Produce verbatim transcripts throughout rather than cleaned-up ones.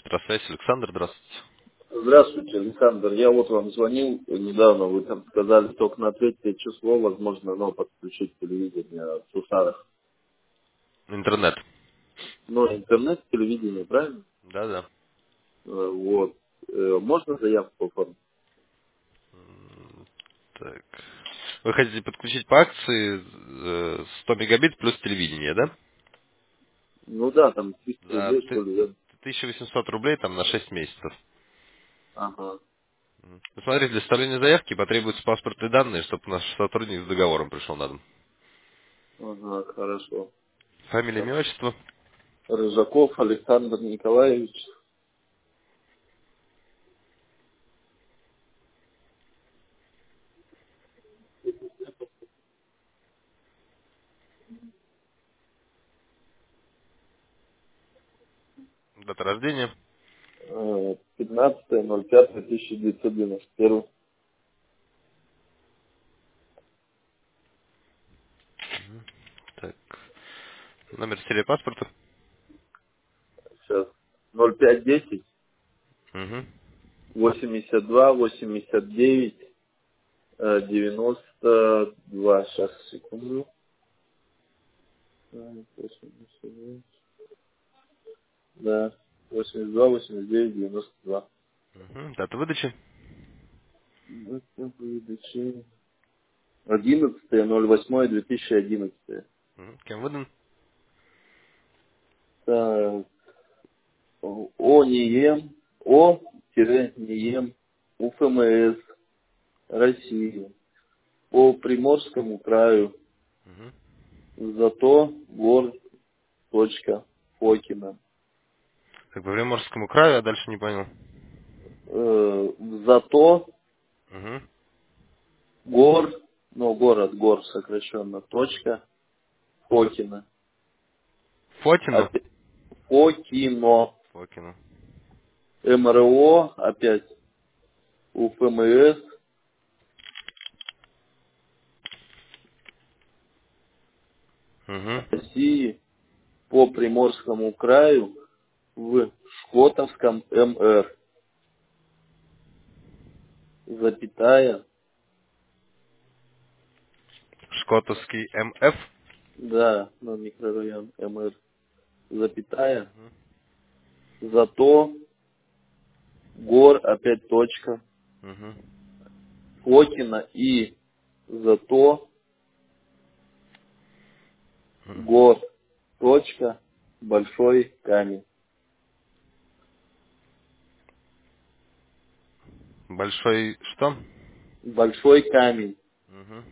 Здравствуйте, Александр, здравствуйте. Здравствуйте, Александр. Я вот вам звонил недавно, вы там сказали только на третье число, возможно, но подключить телевидение в Сусарах. Интернет. Но интернет, телевидение, правильно? Да, да. Э, Вот. Э, Можно заявку оформить? Так. Вы хотите подключить по акции э, сто мегабит плюс телевидение, да? Ну да, там триста За рублей, ты- что ли, я... тысяча восемьсот рублей там на шесть месяцев. Ага, Мгм. Ну, смотрите, для составления заявки потребуются паспортные данные, чтобы наш сотрудник с договором пришел на дом. ага, хорошо. Фамилия, Так. имя, отчество. Рыжаков Александр Николаевич. Дата рождения. э, пятнадцатое ноль пятое тысяча девятьсот девяносто первый. Так. Номер серии паспорта. Сейчас. ноль пять десять Угу. восемьдесят два восемьдесят девять э, девяносто два. Сейчас, секунду. Так, восемьдесят девять. Да, восемьдесят два, восемьдесят девять, девяносто два. Угу. Дата выдачи. Это выдачи. одиннадцатое ноль восьмое две тысячи одиннадцатое. Угу. Кем выдан? Так, О НИЕМ, О НИЕМ, УФМС, Россия. По Приморскому краю, Угу. зато гор, точка, Фокина. Так, по Приморскому краю, а дальше не понял. Э, зато Угу. гор, ну, город, гор сокращенно, точка, Фокина. Фотину. Опять Фокино. Фокину. МРО, опять УФМС, Угу. России, по Приморскому краю, в Шкотовском МР, запятая, Шкотовский МФ. да, ну, микрорайон МР, запятая, зато гор, опять точка, Угу. Фокина и зато гор, точка, большой камень. Большой что? Большой камень. Угу.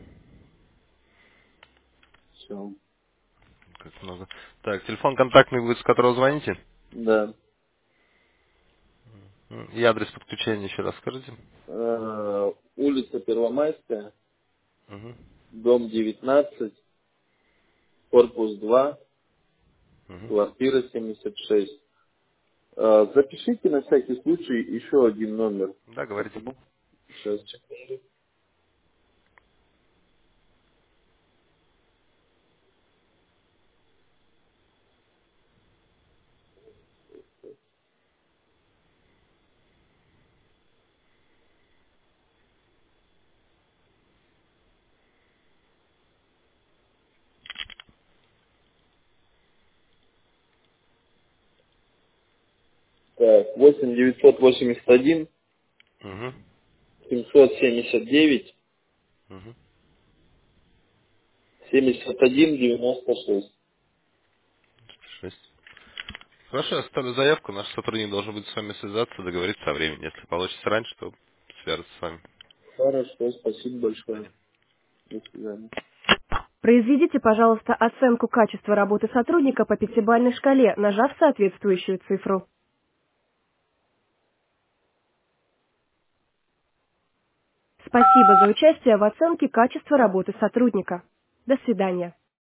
Все. Как много. Так, телефон контактный будет, с которого звоните. Да. М, И адрес подключения еще раз скажите. Э, улица Первомайская, Угу. дом девятнадцать, корпус два, Угу. квартира семьдесят шесть. Э, запишите на всякий случай еще один номер. Да, говорите. Потому сейчас. Так, восемь девятьсот восемьдесят один Угу. семьсот семьдесят девять Угу. семьдесят один девяносто шесть. Шесть. Хорошо, я оставлю заявку. Наш сотрудник должен будет с вами связаться, договориться о времени. Если получится раньше, то свяжется с вами. Хорошо, спасибо До большое. свидания. До свидания. Произведите, пожалуйста, оценку качества работы сотрудника по пятибалльной шкале, нажав соответствующую цифру. Спасибо за участие в оценке качества работы сотрудника. До свидания.